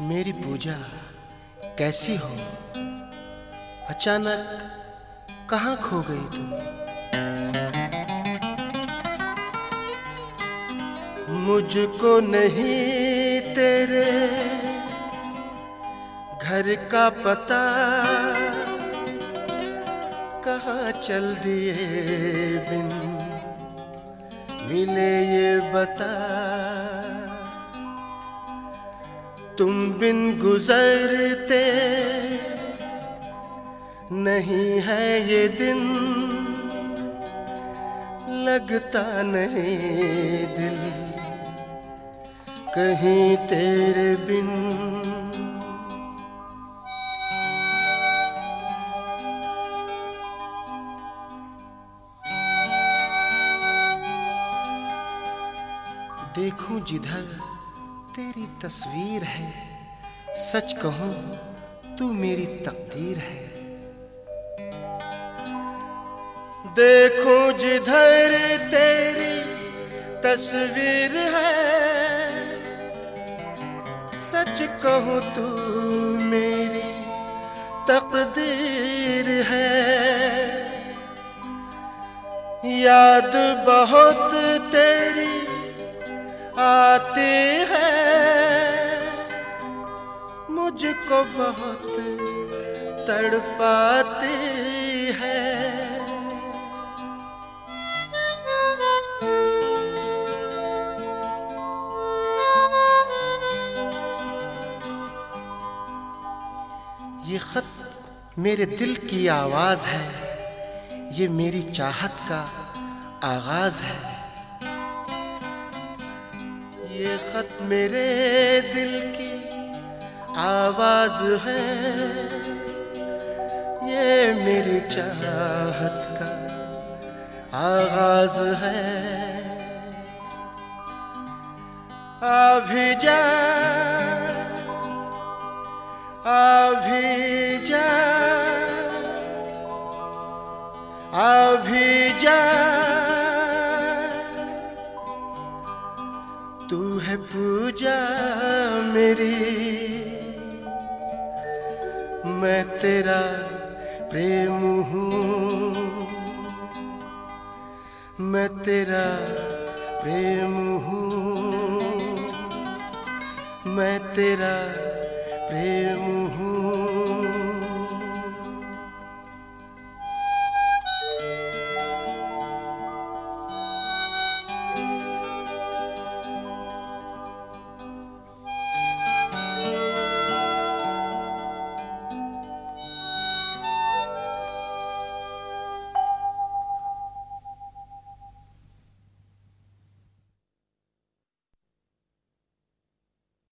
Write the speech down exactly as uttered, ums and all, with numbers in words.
मेरी पूजा कैसी हो? अचानक कहाँ खो गई तुम? मुझको नहीं तेरे घर का पता, कहाँ चल दिए बिन मिले ये बता। तुम बिन गुजरते नहीं है ये दिन, लगता नहीं दिल कहीं तेरे बिन। देखूं जिधर तेरी तस्वीर है, सच कहूं तू मेरी तकदीर है। देखूं जिधर तेरी तस्वीर है, सच कहूं तू मेरी तकदीर है। याद बहुत तेरी आती है, मुझको बहुत तड़पाती है। ये खत मेरे दिल की आवाज है, ये मेरी चाहत का आगाज है। ये खत मेरे दिल की आवाज है, ये मेरी चाहत का आगाज है। आ भी जा, आ भी जा, आ भी जा, तू है पूजा मेरी, मैं तेरा प्रेम हूँ, मैं तेरा प्रेम हूँ, मैं तेरा प्रेम